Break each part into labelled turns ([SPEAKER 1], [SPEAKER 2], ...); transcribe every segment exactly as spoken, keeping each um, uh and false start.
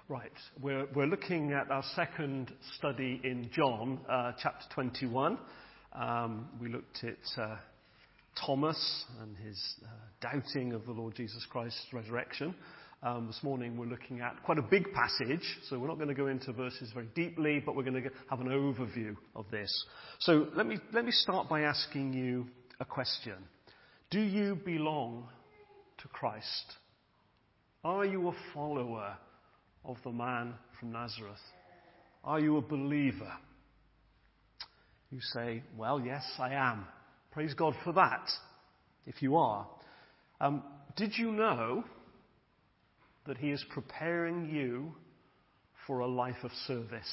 [SPEAKER 1] Right, we're, we're looking at our second study in John, uh, chapter twenty-one. Um, we looked at uh, Thomas and his uh, doubting of the Lord Jesus Christ's resurrection. Um, this morning we're looking at quite a big passage, so we're not going to go into verses very deeply, but we're going to have an overview of this. So let me, let me start by asking you a question. Do you belong to Christ? Are you a follower of the man from Nazareth? Are you a believer? You say, well, yes, I am. Praise God for that, if you are. Um, did you know that he is preparing you for a life of service?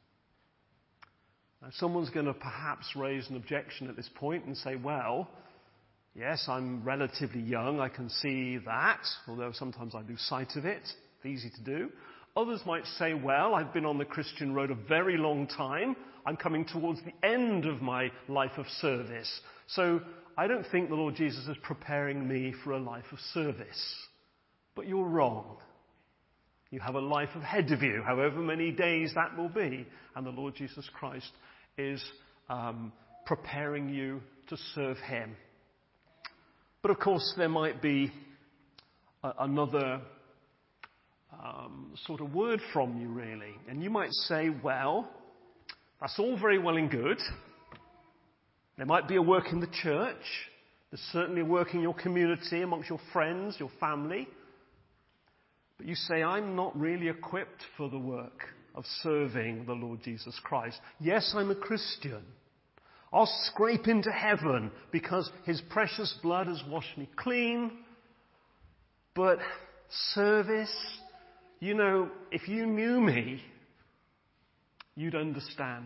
[SPEAKER 1] Now, someone's going to perhaps raise an objection at this point and say, well, yes, I'm relatively young, I can see that, although sometimes I lose sight of it. It's easy to do. Others might say, well, I've been on the Christian road a very long time. I'm coming towards the end of my life of service. So I don't think the Lord Jesus is preparing me for a life of service. But you're wrong. You have a life ahead of you, however many days that will be. And the Lord Jesus Christ is um, preparing you to serve him. But of course, there might be a, another um, sort of word from you, really. And you might say, well, that's all very well and good. There might be a work in the church. There's certainly a work in your community, amongst your friends, your family. But you say, I'm not really equipped for the work of serving the Lord Jesus Christ. Yes, I'm a Christian. I'll scrape into heaven because his precious blood has washed me clean. But service, you know, if you knew me, you'd understand.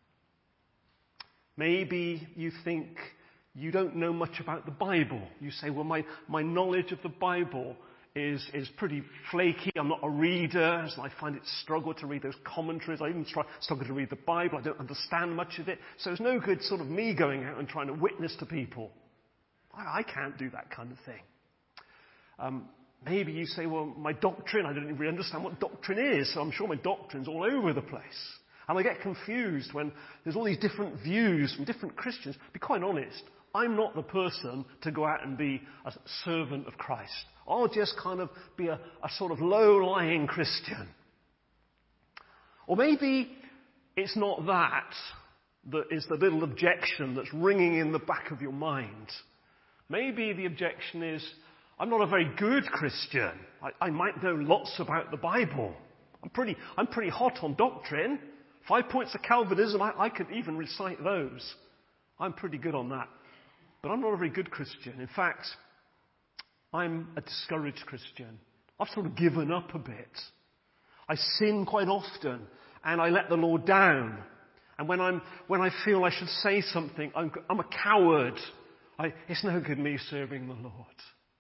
[SPEAKER 1] Maybe you think you don't know much about the Bible. You say, well, my, my knowledge of the Bible is, is pretty flaky. I'm not a reader, so I find it struggle to read those commentaries. I even try, struggle to read the Bible. I don't understand much of it. So it's no good sort of me going out and trying to witness to people. I, I can't do that kind of thing. Um, maybe you say, well, my doctrine, I don't even really understand what doctrine is, so I'm sure my doctrine's all over the place. And I get confused when there's all these different views from different Christians. To be quite honest, I'm not the person to go out and be a servant of Christ. I'll just kind of be a, a sort of low-lying Christian. Or maybe it's not that that is the little objection that's ringing in the back of your mind. Maybe the objection is, I'm not a very good Christian. I, I might know lots about the Bible. I'm pretty, I'm pretty hot on doctrine. Five points of Calvinism, I, I could even recite those. I'm pretty good on that. But I'm not a very good Christian. In fact, I'm a discouraged Christian. I've sort of given up a bit. I sin quite often, and I let the Lord down. And when I'm when I feel I should say something, I'm, I'm a coward. I, it's no good me serving the Lord.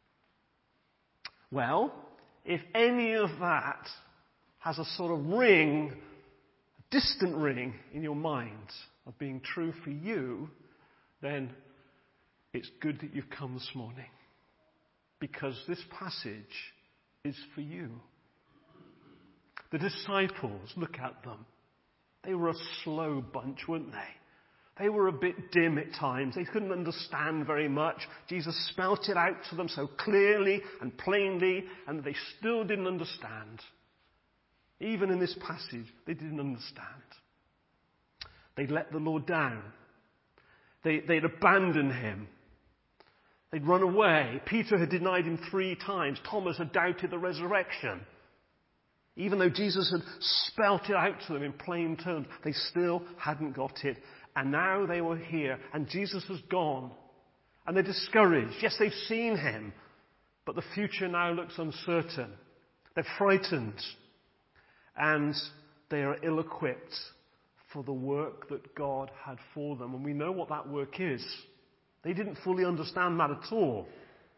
[SPEAKER 1] Well, if any of that has a sort of ring, a distant ring in your mind of being true for you, then it's good that you've come this morning. Because this passage is for you. The disciples, look at them. They were a slow bunch, weren't they? They were a bit dim at times. They couldn't understand very much. Jesus spelt it out to them so clearly and plainly, and they still didn't understand. Even in this passage, they didn't understand. They'd let the Lord down. They, they'd abandoned him. They'd run away. Peter had denied him three times. Thomas had doubted the resurrection. Even though Jesus had spelt it out to them in plain terms, they still hadn't got it. And now they were here, and Jesus has gone. And they're discouraged. Yes, they've seen him, but the future now looks uncertain. They're frightened. And they are ill-equipped for the work that God had for them. And we know what that work is. They didn't fully understand that at all.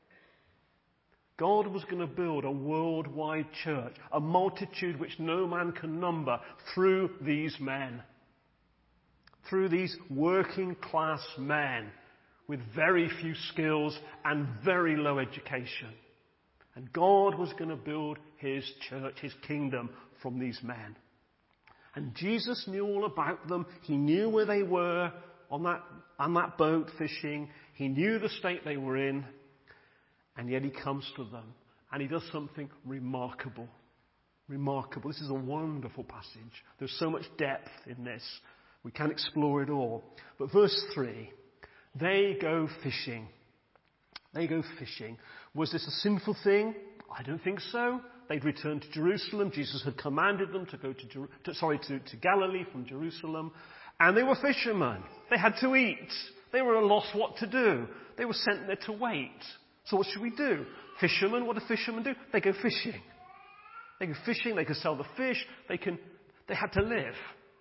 [SPEAKER 1] God was going to build a worldwide church, a multitude which no man can number, through these men. Through these working class men with very few skills and very low education. And God was going to build his church, his kingdom from these men. And Jesus knew all about them. He knew where they were on that, on that boat fishing. He knew the state they were in. And yet he comes to them and he does something remarkable. Remarkable. This is a wonderful passage. There's so much depth in this. We can't explore it all. But verse three, they go fishing. They go fishing. Was this a sinful thing? I don't think so. They'd returned to Jerusalem. Jesus had commanded them to go to, Jer- to sorry, to, to Galilee from Jerusalem. And they were fishermen. They had to eat. They were at a loss what to do. They were sent there to wait. So what should we do? Fishermen, what do fishermen do? They go fishing. They go fishing. They can sell the fish. They can, they had to live.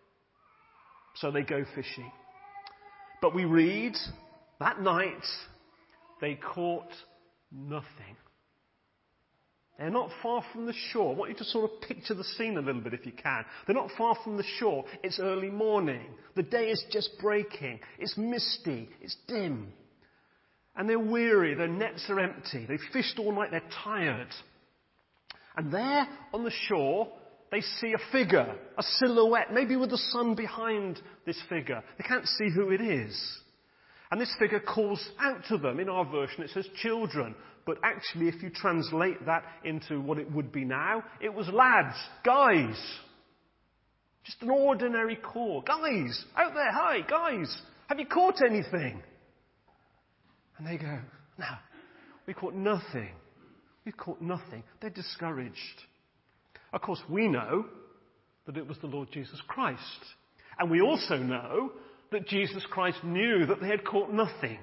[SPEAKER 1] So they go fishing. But we read, that night, they caught nothing. They're not far from the shore. I want you to sort of picture the scene a little bit if you can. They're not far from the shore. It's early morning. The day is just breaking. It's misty. It's dim. And they're weary. Their nets are empty. They've fished all night. They're tired. And there on the shore, they see a figure, a silhouette, maybe with the sun behind this figure. They can't see who it is. And this figure calls out to them. In our version it says children. But actually if you translate that into what it would be now, it was lads, guys. Just an ordinary call. Guys, out there, hi, guys, have you caught anything? And they go, no, we caught nothing. We've caught nothing. They're discouraged. Of course, we know that it was the Lord Jesus Christ. And we also know that Jesus Christ knew that they had caught nothing.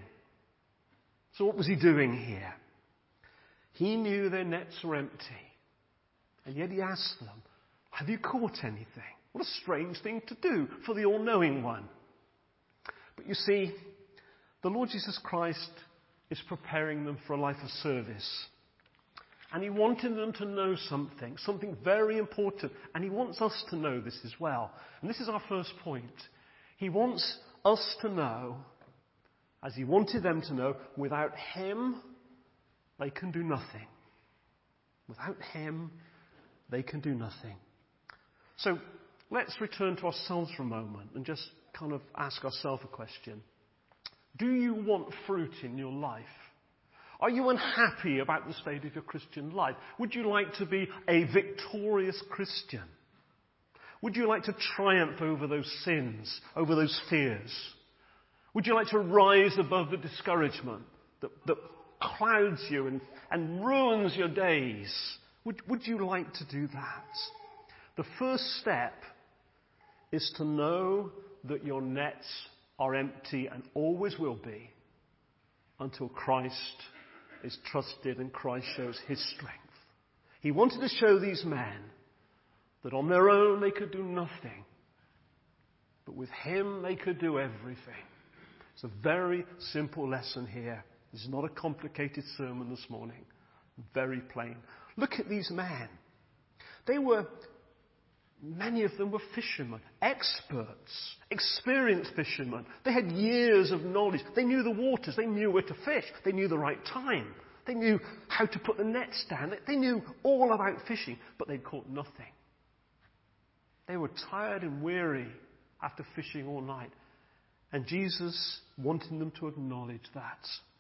[SPEAKER 1] So what was he doing here? He knew their nets were empty. And yet he asked them, have you caught anything? What a strange thing to do for the all-knowing one. But you see, the Lord Jesus Christ is preparing them for a life of service. And he wanted them to know something, something very important. And he wants us to know this as well. And this is our first point. He wants us to know, as he wanted them to know, without him, they can do nothing. Without him, they can do nothing. So let's return to ourselves for a moment and just kind of ask ourselves a question. Do you want fruit in your life? Are you unhappy about the state of your Christian life? Would you like to be a victorious Christian? Would you like to triumph over those sins, over those fears? Would you like to rise above the discouragement that, that clouds you and, and ruins your days? Would, would you like to do that? The first step is to know that your nets are empty and always will be until Christ is trusted and Christ shows his strength. He wanted to show these men that on their own they could do nothing, but with him they could do everything. It's a very simple lesson here. This is not a complicated sermon this morning. Very plain. Look at these men. They were, many of them were fishermen, experts, experienced fishermen. They had years of knowledge. They knew the waters. They knew where to fish. They knew the right time. They knew how to put the nets down. They knew all about fishing, but they'd caught nothing. They were tired and weary after fishing all night. And Jesus wanted them to acknowledge that.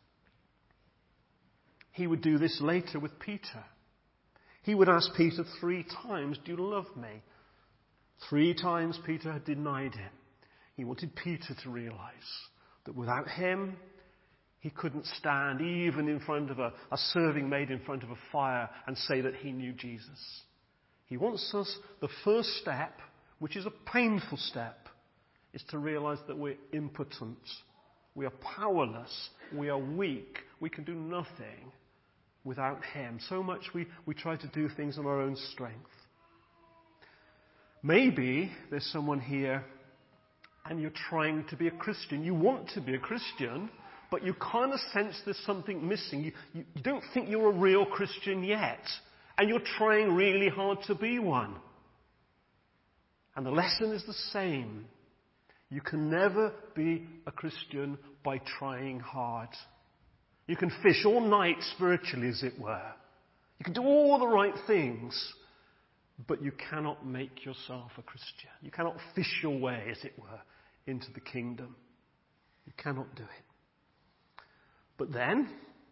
[SPEAKER 1] He would do this later with Peter. He would ask Peter three times, do you love me? Three times Peter had denied him. He wanted Peter to realize that without him, he couldn't stand even in front of a, a serving maid in front of a fire and say that he knew Jesus. He wants us, the first step, which is a painful step, is to realize that we're impotent. We are powerless. We are weak. We can do nothing without him. So much we, we try to do things on our own strength. Maybe there's someone here and you're trying to be a Christian. You want to be a Christian, but you kind of sense there's something missing. You, you, you don't think you're a real Christian yet. And you're trying really hard to be one. And the lesson is the same. You can never be a Christian by trying hard. You can fish all night spiritually, as it were. You can do all the right things, but you cannot make yourself a Christian. You cannot fish your way, as it were, into the kingdom. You cannot do it. But then,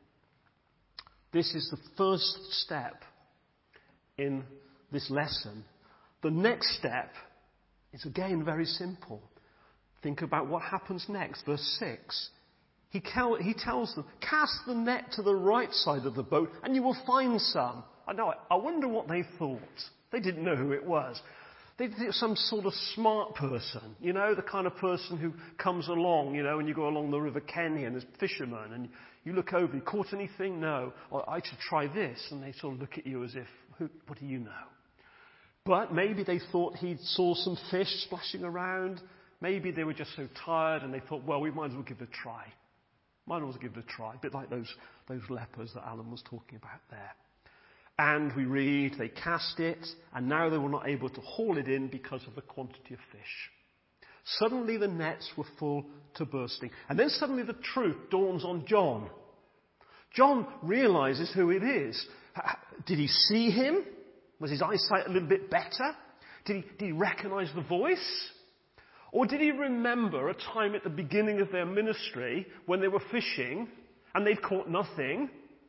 [SPEAKER 1] this is the first step in this lesson. The next step is again very simple. Think about what happens next. Verse six. He, cal- he tells them, cast the net to the right side of the boat and you will find some. I know, I wonder what they thought. They didn't know who it was. They think it's some sort of smart person, you know, the kind of person who comes along, you know, when you go along the River Kenny and there's fishermen and you look over, you caught anything? No. Or I should try this. And they sort of look at you as if, who, what do you know? But maybe they thought he saw some fish splashing around. Maybe they were just so tired and they thought, well, we might as well give it a try. Might as well give it a try. A bit like those, those lepers that Alan was talking about there. And we read, they cast it, and now they were not able to haul it in because of the quantity of fish. Suddenly the nets were full to bursting. And then suddenly the truth dawns on John. John realizes who it is. Did he see him? Was his eyesight a little bit better? Did he, did he recognize the voice? Or did he remember a time at the beginning of their ministry when they were fishing and they'd caught nothing?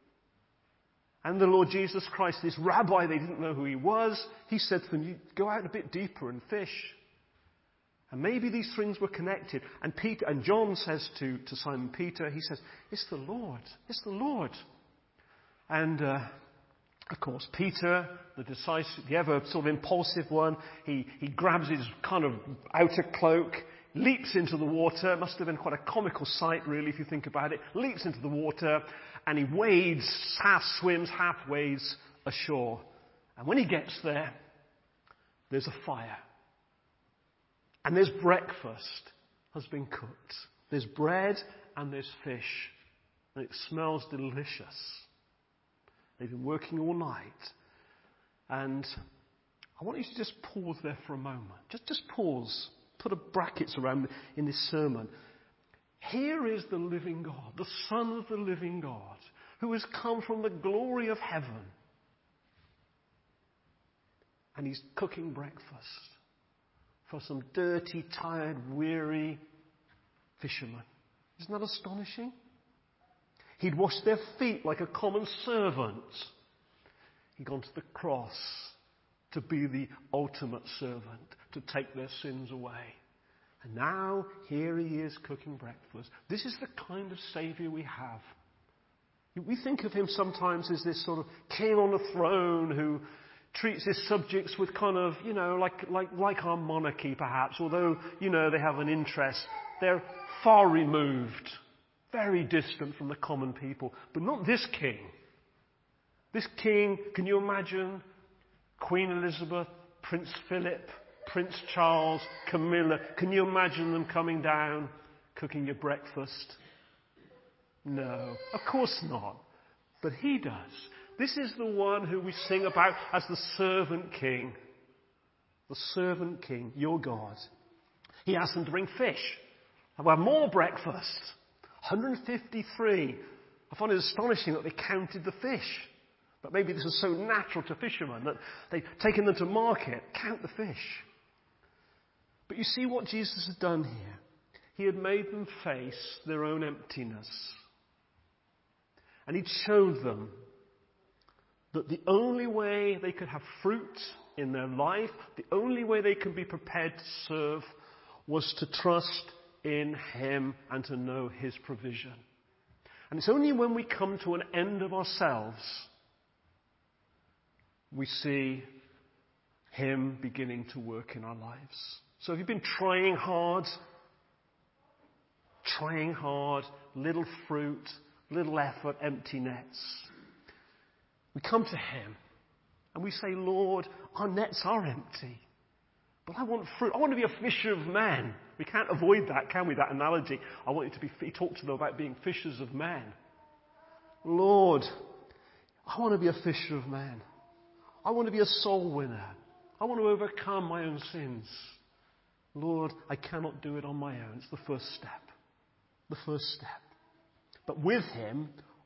[SPEAKER 1] And the Lord Jesus Christ, this rabbi, they didn't know who he was. He said to them, you go out a bit deeper and fish. And maybe these things were connected. And Peter, and John says to, to Simon Peter, he says, it's the Lord. It's the Lord. And, uh, of course, Peter, the decisive, the ever sort of impulsive one, he, he grabs his kind of outer cloak, leaps into the water. It must have been quite a comical sight, really, if you think about it. Leaps into the water, and he wades, half swims, half wades ashore. And when he gets there, there's a fire. And there's breakfast has been cooked. There's bread and there's fish. And it smells delicious. They've been working all night. And I want you to just pause there for a moment. Just, just pause. Put a brackets around in this sermon. Here is the living God, the Son of the living God, who has come from the glory of heaven. And he's cooking breakfast for some dirty, tired, weary fishermen. Isn't that astonishing? He'd washed their feet like a common servant. He'd gone to the cross to be the ultimate servant, to take their sins away. And now, here he is cooking breakfast. This is the kind of Saviour we have. We think of him sometimes as this sort of king on a throne who treats his subjects with kind of, you know, like, like, like our monarchy perhaps, although, you know, they have an interest. They're far removed, very distant from the common people. But not this king. This king, can you imagine Queen Elizabeth, Prince Philip, Prince Charles, Camilla? Can you imagine them coming down, cooking your breakfast? No, of course not. But he does. This is the one who we sing about as the servant king. The servant king, your God. He asked them to bring fish. Have have more breakfast. one hundred fifty-three. I find it astonishing that they counted the fish. But maybe this is so natural to fishermen that they've taken them to market. Count the fish. But you see what Jesus had done here. He had made them face their own emptiness. And he'd showed them that the only way they could have fruit in their life, the only way they could be prepared to serve, was to trust in him and to know his provision. And it's only when we come to an end of ourselves we see him beginning to work in our lives. So if you've been trying hard, trying hard, little fruit, little effort, empty nets, we come to him and we say, Lord, our nets are empty, but I want fruit. I want to be a fisher of men. We can't avoid that, can we, that analogy? I want you to be, he talked to them about being fishers of men. Lord, I want to be a fisher of men. I want to be a soul winner. I want to overcome my own sins. Lord, I cannot do it on my own. It's the first step. The first step. But with him,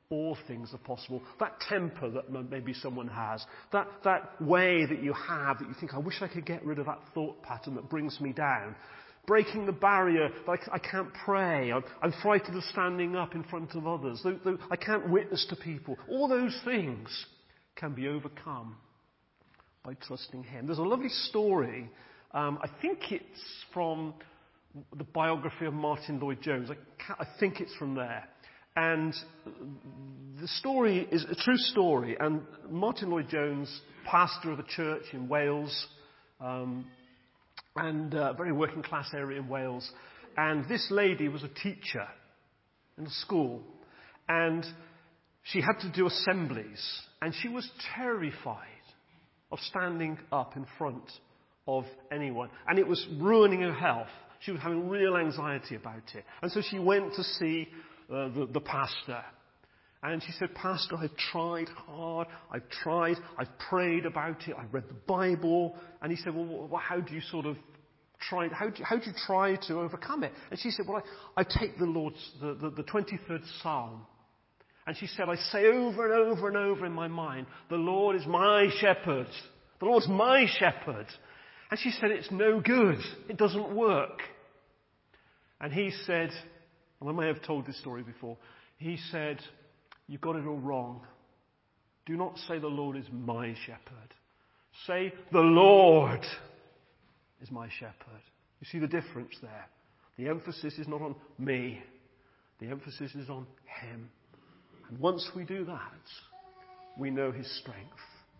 [SPEAKER 1] all things are possible. That temper that maybe someone has, that, that way that you have that you think, I wish I could get rid of that thought pattern that brings me down. Breaking the barrier that I, I can't pray. I'm, I'm frightened of standing up in front of others. Though, though I can't witness to people. All those things can be overcome by trusting Him. There's a lovely story. Um, I think it's from the biography of Martin Lloyd-Jones. I, I think it's from there. And the story is a true story. And Martin Lloyd-Jones, pastor of a church in Wales, um, and a very working class area in Wales. And this lady was a teacher in a school. And she had to do assemblies. And she was terrified of standing up in front of anyone. And it was ruining her health. She was having real anxiety about it. And so she went to see uh, the, the pastor. And she said, Pastor, I've tried hard. I've tried. I've prayed about it. I've read the Bible. And he said, well, well how do you sort of try, how do you, how do you try to overcome it? And she said, well, I, I take the Lord's, the, the, the twenty-third Psalm. And she said, I say over and over and over in my mind, the Lord is my shepherd. The Lord's my shepherd. And she said, it's no good. It doesn't work. And he said, and I may have told this story before, he said, you've got it all wrong. Do not say the Lord is my shepherd. Say the Lord is my shepherd. You see the difference there. The emphasis is not on me. The emphasis is on Him. And once we do that, we know His strength.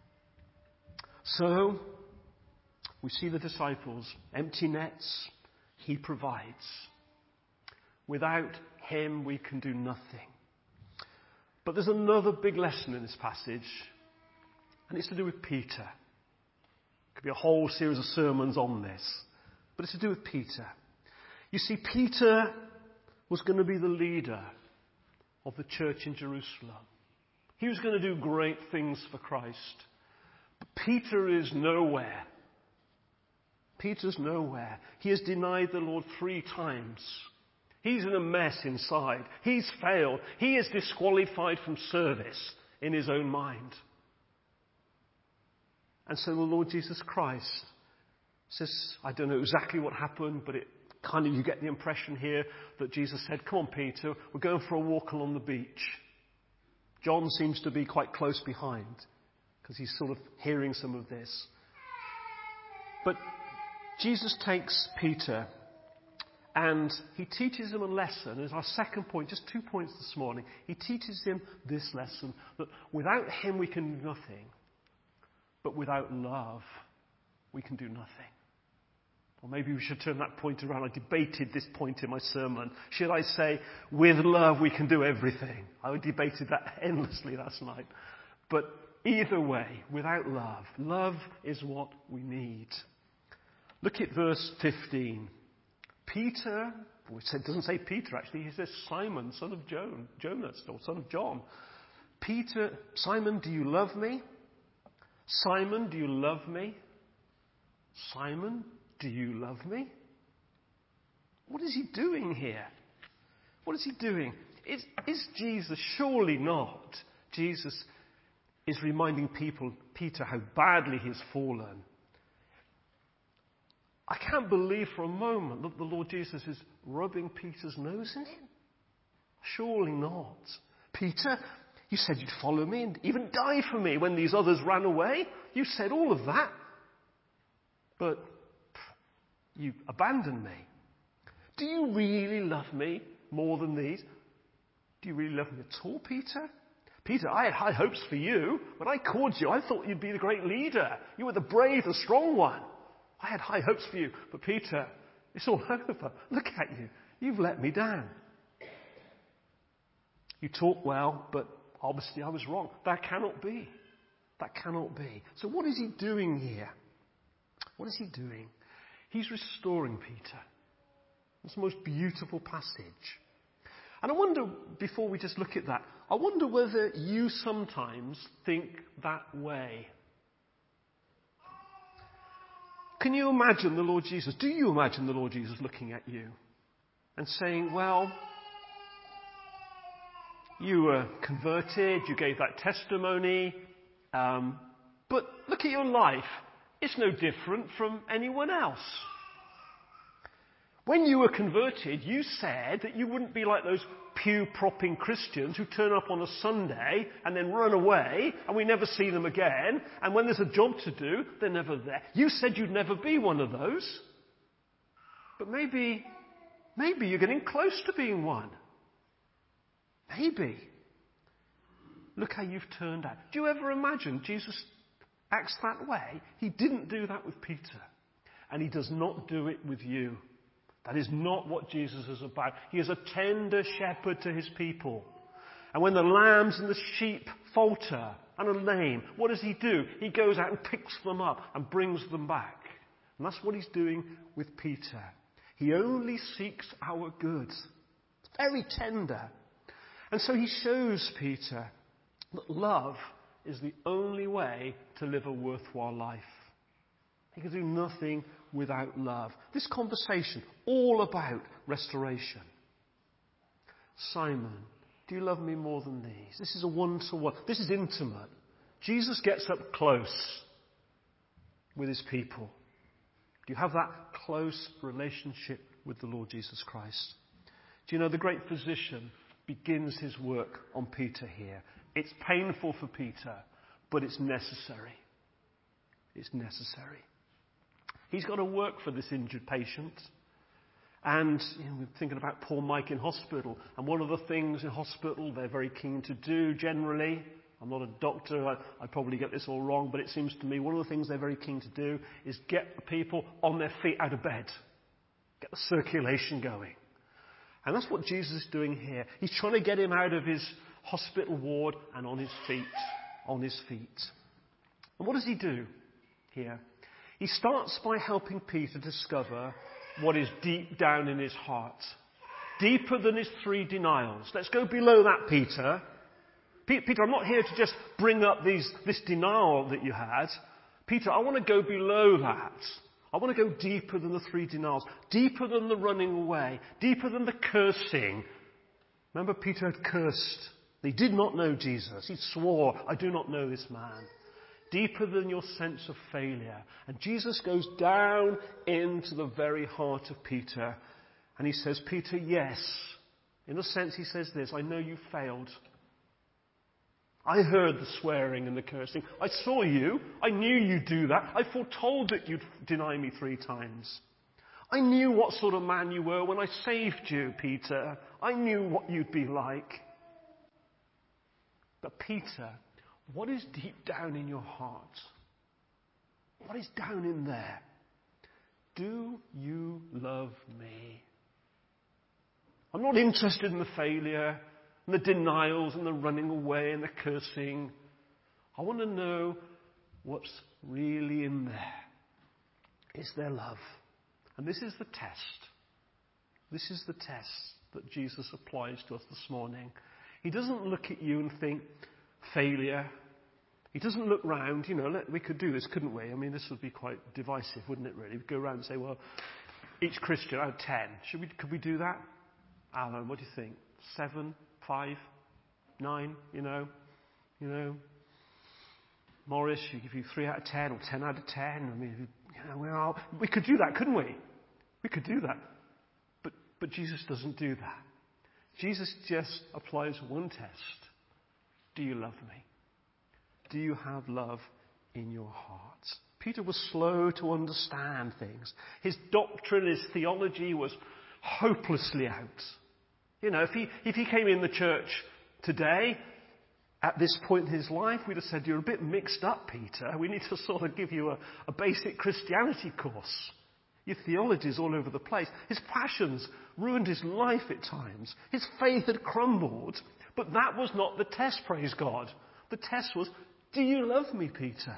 [SPEAKER 1] So, we see the disciples, empty nets, He provides. Without Him, we can do nothing. But there's another big lesson in this passage, and it's to do with Peter. It could be a whole series of sermons on this, but it's to do with Peter. You see, Peter was going to be the leader of the church in Jerusalem. He was going to do great things for Christ. But Peter is nowhere. Peter's nowhere. He has denied the Lord three times. He's in a mess inside. He's failed. He is disqualified from service in his own mind. And so the Lord Jesus Christ says, I don't know exactly what happened, but it kind of, you get the impression here that Jesus said, come on, Peter, we're going for a walk along the beach. John seems to be quite close behind because he's sort of hearing some of this. But Jesus takes Peter and he teaches him a lesson. As our second point, just two points this morning. He teaches him this lesson, that without Him we can do nothing. But without love, we can do nothing. Or maybe we should turn that point around. I debated this point in my sermon. Should I say, with love we can do everything? I debated that endlessly last night. But either way, without love, love is what we need. Look at verse fifteen. Peter, well, it doesn't say Peter actually, he says Simon, son of Joan, Jonas, or son of John. Peter, Simon, do you love me? Simon, do you love me? Simon, do you love me? What is he doing here? What is he doing? Is, is Jesus, surely not. Jesus is reminding people, Peter, how badly he's fallen. I can't believe for a moment that the Lord Jesus is rubbing Peter's nose in it. Surely not. Peter, you said you'd follow me and even die for me when these others ran away. You said all of that. But you abandoned me. Do you really love me more than these? Do you really love me at all, Peter? Peter, I had high hopes for you. When I called you, I thought you'd be the great leader. You were the brave and strong one. I had high hopes for you. But Peter, it's all over. Look at you. You've let me down. You talk well, but obviously I was wrong. That cannot be. That cannot be. So what is he doing here? What is he doing? He's restoring Peter. It's the most beautiful passage. And I wonder, before we just look at that, I wonder whether you sometimes think that way. Can you imagine the Lord Jesus? Do you imagine the Lord Jesus looking at you and saying, well, You were converted, you gave that testimony, um, but look at your life. It's no different from anyone else. When you were converted, you said that you wouldn't be like those pew-propping Christians who turn up on a Sunday and then run away and we never see them again, and when there's a job to do, they're never there. You said you'd never be one of those. But maybe, maybe you're getting close to being one. Maybe. Look how you've turned out. Do you ever imagine Jesus acts that way? He didn't do that with Peter. And he does not do it with you. That is not what Jesus is about. He is a tender shepherd to his people. And when the lambs and the sheep falter and are lame, what does he do? He goes out and picks them up and brings them back. And that's what he's doing with Peter. He only seeks our good. It's very tender. And so he shows Peter that love is the only way to live a worthwhile life. He can do nothing without love. This conversation, all about restoration. Simon, do you love me more than these? This is a one-to-one. This is intimate. Jesus gets up close with his people. Do you have that close relationship with the Lord Jesus Christ? Do you know the great physician begins his work on Peter here? It's painful for Peter, but it's necessary. It's necessary. He's got to work for this injured patient. And you know, we're thinking about poor Mike in hospital. And one of the things in hospital they're very keen to do generally, I'm not a doctor, I, I probably get this all wrong, but it seems to me one of the things they're very keen to do is get the people on their feet out of bed. Get the circulation going. And that's what Jesus is doing here. He's trying to get him out of his hospital ward and on his feet. On his feet. And what does he do here? He starts by helping Peter discover what is deep down in his heart. Deeper than his three denials. Let's go below that, Peter. Peter, I'm not here to just bring up these, this denial that you had. Peter, I want to go below that. I want to go deeper than the three denials. Deeper than the running away. Deeper than the cursing. Remember, Peter had cursed. He did not know Jesus. He swore, I do not know this man. Deeper than your sense of failure. And Jesus goes down into the very heart of Peter. And he says, Peter, yes. In a sense, he says this, I know you failed. I heard the swearing and the cursing. I saw you. I knew you'd do that. I foretold that you'd deny me three times. I knew what sort of man you were when I saved you, Peter. I knew what you'd be like. But Peter, what is deep down in your heart? What is down in there? Do you love me? I'm not interested in the failure, and the denials, and the running away, and the cursing. I want to know what's really in there. Is there love? And this is the test. This is the test that Jesus applies to us this morning. He doesn't look at you and think, failure. He doesn't look round, you know, let, we could do this, couldn't we? I mean, this would be quite divisive, wouldn't it, really? We'd go around and say, well, each Christian out of ten. Should we, could we do that? Alan, what do you think? Seven? Five? Nine? You know? You know? Morris, you give you three out of ten or ten out of ten. I mean, you know, well, we could do that, couldn't we? We could do that. But, but Jesus doesn't do that. Jesus just applies one test. Do you love me? Do you have love in your heart? Peter was slow to understand things. His doctrine, his theology was hopelessly out. You know, if he, if he came in the church today, at this point in his life, we'd have said, you're a bit mixed up, Peter. We need to sort of give you a, a basic Christianity course. Your theology is all over the place. His passions ruined his life at times. His faith had crumbled. But that was not the test, praise God. The test was, do you love me, Peter?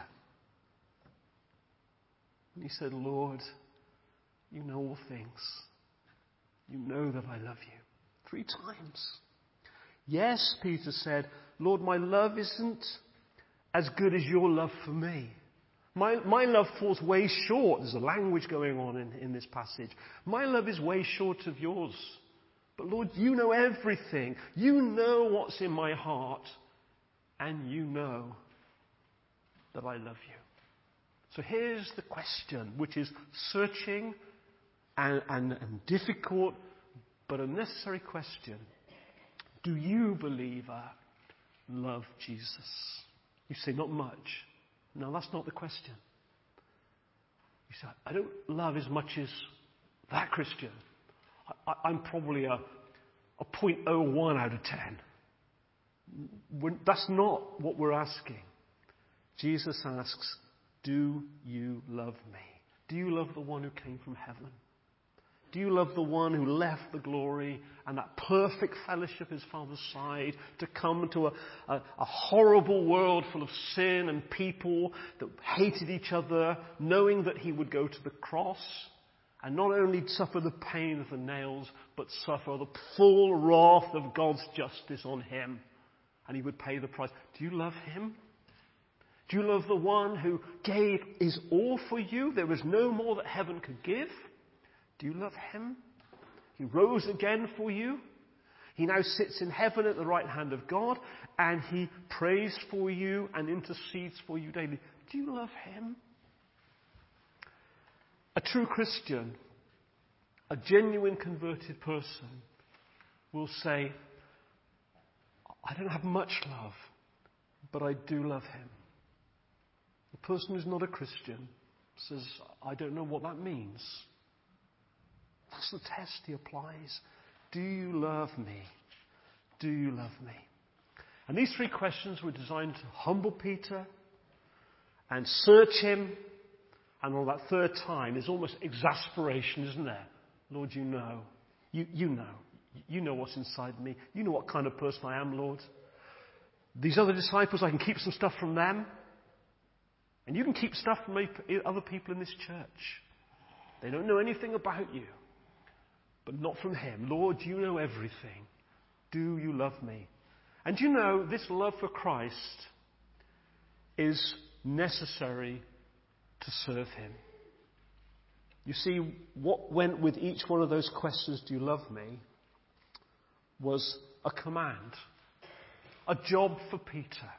[SPEAKER 1] And he said, Lord, you know all things. You know that I love you. Three times. Yes, Peter said, Lord, my love isn't as good as your love for me. My, my love falls way short. There's a language going on in, in this passage. My love is way short of yours. But Lord, you know everything. You know what's in my heart. And you know that I love you. So here's the question, which is searching and, and, and difficult, but a necessary question. Do you, believer, love Jesus? You say, not much. No, that's not the question. You say, I don't love as much as that Christian. I, I, I'm probably a, a zero point zero one out of ten. We're, that's not what we're asking. Jesus asks, do you love me? Do you love the one who came from heaven? Do you love the one who left the glory and that perfect fellowship at his Father's side to come to a, a, a horrible world full of sin and people that hated each other, knowing that he would go to the cross and not only suffer the pain of the nails, but suffer the full wrath of God's justice on him, and he would pay the price? Do you love him? Do you love the one who gave his all for you? There was no more that heaven could give. Do you love him? He rose again for you. He now sits in heaven at the right hand of God, and he prays for you and intercedes for you daily. Do you love him? A true Christian, a genuine converted person, will say, I don't have much love, but I do love him. The person who's not a Christian says, I don't know what that means. That's the test he applies. Do you love me? Do you love me? And these three questions were designed to humble Peter and search him. And on that third time, there's almost exasperation, isn't there? Lord, you know. You, you know. You know what's inside me. You know what kind of person I am, Lord. These other disciples, I can keep some stuff from them. And you can keep stuff from other people in this church. They don't know anything about you. But not from him. Lord, you know everything. Do you love me? And you know, this love for Christ is necessary to serve him. You see, what went with each one of those questions, do you love me, was a command. A job for Peter.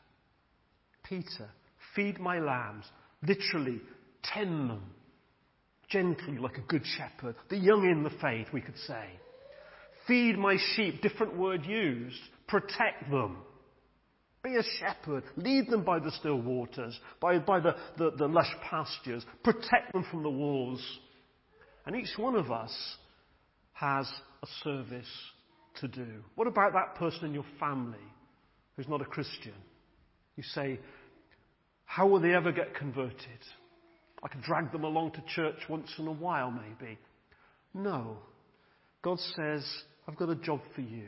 [SPEAKER 1] Peter, feed my lambs. Literally, tend them. Gently, like a good shepherd. The young in the faith, we could say. Feed my sheep, different word used. Protect them. Be a shepherd. Lead them by the still waters, by, by the, the, the lush pastures. Protect them from the wolves. And each one of us has a service to do. What about that person in your family who's not a Christian? You say, how will they ever get converted? I could drag them along to church once in a while, maybe. No. God says, I've got a job for you.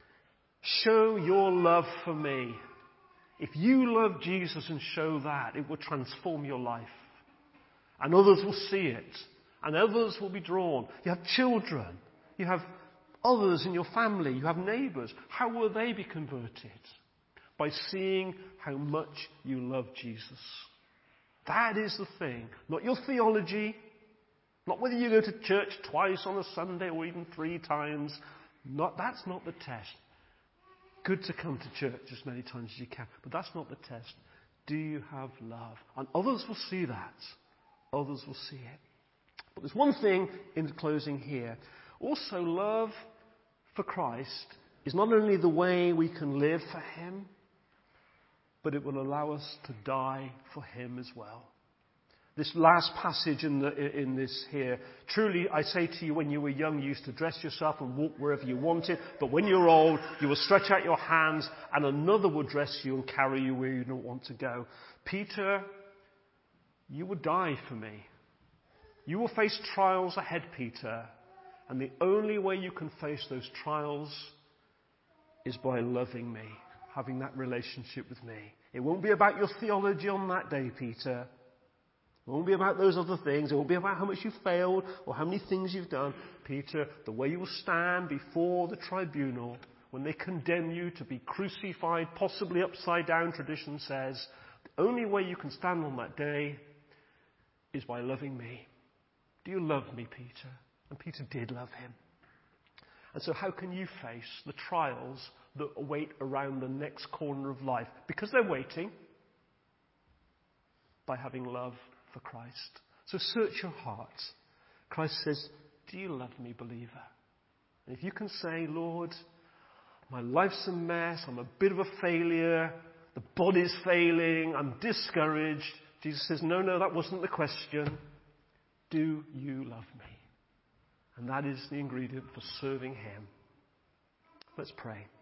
[SPEAKER 1] Show your love for me. If you love Jesus and show that, it will transform your life. And others will see it. And others will be drawn. You have children. You have others in your family. You have neighbours. How will they be converted? By seeing how much you love Jesus. That is the thing. Not your theology. Not whether you go to church twice on a Sunday or even three times. Not, that's not the test. Good to come to church as many times as you can. But that's not the test. Do you have love? And others will see that. Others will see it. But there's one thing in closing here. Also, love for Christ is not only the way we can live for him, but it will allow us to die for him as well. This last passage in, the, in this here, truly I say to you, when you were young, you used to dress yourself and walk wherever you wanted, but when you're old, you will stretch out your hands and another will dress you and carry you where you don't want to go. Peter, you will die for me. You will face trials ahead, Peter, and the only way you can face those trials is by loving me, having that relationship with me. It won't be about your theology on that day, Peter. It won't be about those other things. It won't be about how much you've failed or how many things you've done. Peter, the way you will stand before the tribunal when they condemn you to be crucified, possibly upside down, tradition says, the only way you can stand on that day is by loving me. Do you love me, Peter? And Peter did love him. And so how can you face the trials that await around the next corner of life? Because they're waiting. By having love for Christ. So search your heart. Christ says, do you love me, believer? And if you can say, Lord, my life's a mess, I'm a bit of a failure, the body's failing, I'm discouraged. Jesus says, no, no, that wasn't the question. Do you love me? And that is the ingredient for serving him. Let's pray.